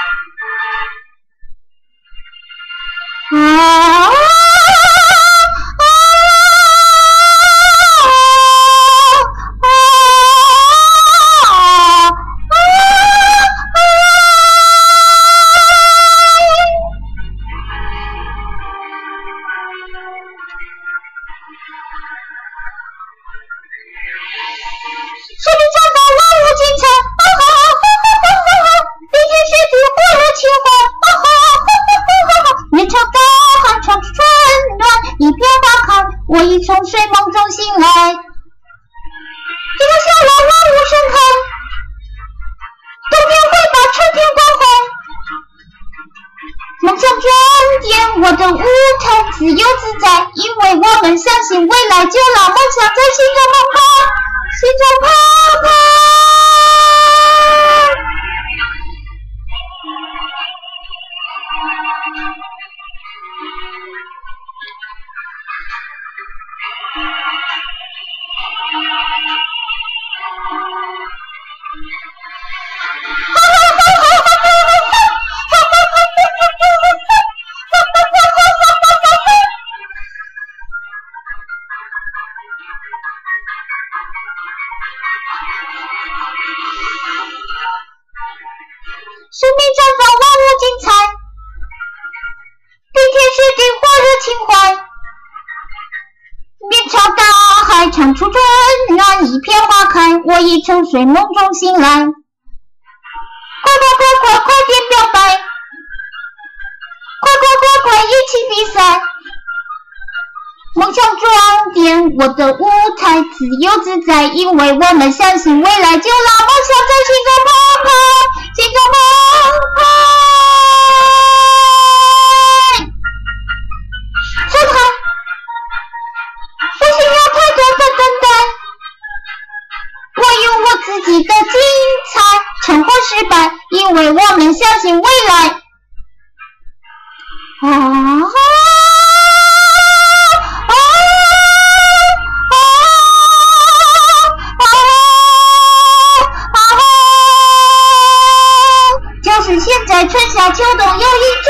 我已从睡梦中醒来，这个小娃娃无声喊，冬天会把春天关怀。梦想转变我的舞台，自由自在，因为我们相信未来，就让梦想在心中澎湃，心中澎湃。生命绽放万物精彩，冰天雪地火热情怀，面朝大海唱出春暖，一片花开，我已从睡梦中醒来。快点表白，快一起比赛，梦想装点我的舞台，自由自在，因为我们相信未来，就让梦想在心中澎湃，心中澎湃。春海，不需要太多的等待，我有我自己的精彩，成或失败，因为我们相信未来。就是现在，春夏秋冬有一